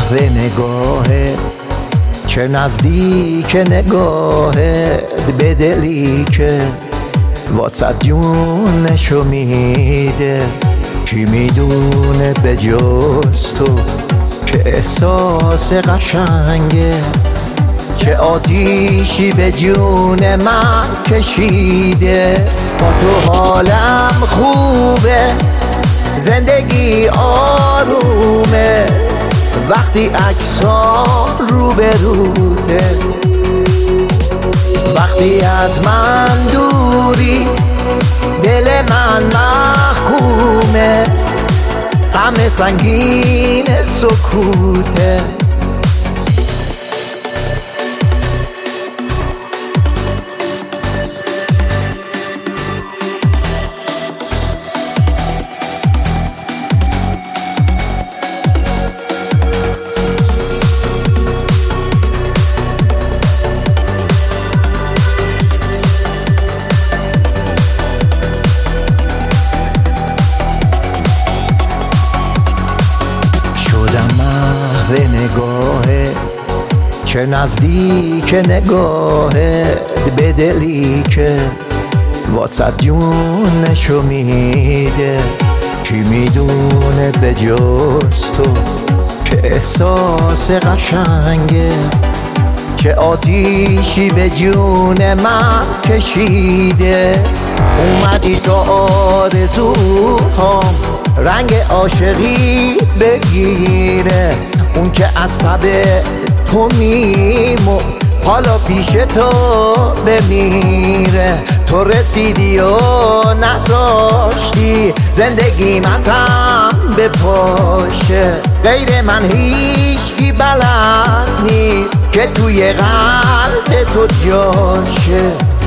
محو نگاهت، چه نزدیک نگاهت به دلی که واسه جونشو میده. کی میدونه به جز تو که احساس قشنگه، چه آتیشی به جون من کشیده. با تو حالم خوبه، زندگی آرومه، وقتی عکس‌ها رو به روته. وقتی از من دوری دل من محکومه، غم سنگین سکوته. محو نگاهت، چه نزدیک نگاهت به دلی که واسه جونشو میده. کی میدونه به جز تو که احساس قشنگه، چه آتیشی به جون من کشیده. اومدی تو آرزوهام رنگ عاشقی بگیره، اون که از تب تو میمون حالا پیش تو بمیره. تو رسیدی و نذاشتی زندگیم از هم بپاشه، غیر من هیچکی بلد نیست که توی قلب تو جاشه.